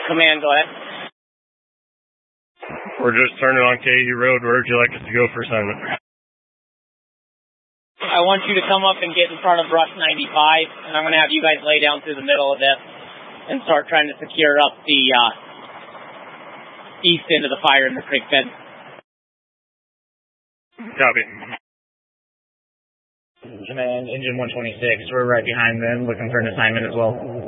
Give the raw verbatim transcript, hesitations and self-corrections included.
Command, go ahead. We're just turning on K U Road. Where would you like us to go for assignment? I want you to come up and get in front of brush ninety-five, and I'm going to have you guys lay down through the middle of this and start trying to secure up the uh, east end of the fire in the creek bed. Copy. Command, Engine one twenty-six, we're right behind them, looking for an assignment as well.